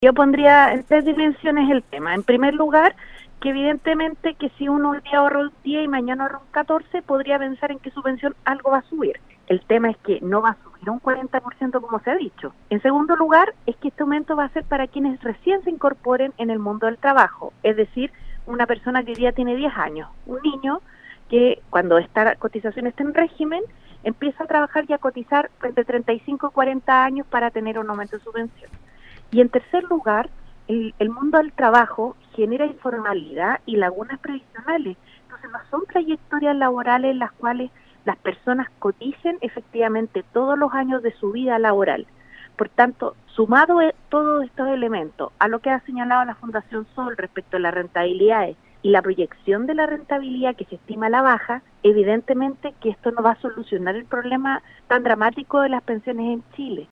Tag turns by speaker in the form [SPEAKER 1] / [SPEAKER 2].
[SPEAKER 1] Yo pondría en tres dimensiones el tema. En primer lugar, que evidentemente que si uno hoy día ahorra un 10 y mañana ahorra un 14, podría pensar en que su pensión algo va a subir. El tema es que no va a subir un 40% como se ha dicho. En segundo lugar, es que este aumento va a ser para quienes recién se incorporen en el mundo del trabajo, es decir, una persona que hoy día tiene 10 años, un niño que cuando esta cotización está en régimen, empieza a trabajar y a cotizar entre 35 y 40 años para tener un aumento de su pensión. Y en tercer lugar, el mundo del trabajo genera informalidad y lagunas previsionales. Entonces no son trayectorias laborales en las cuales las personas coticen efectivamente todos los años de su vida laboral. Por tanto, sumado todos estos elementos a lo que ha señalado la Fundación Sol respecto a las rentabilidades y la proyección de la rentabilidad que se estima a la baja, evidentemente que esto no va a solucionar el problema tan dramático de las pensiones en Chile.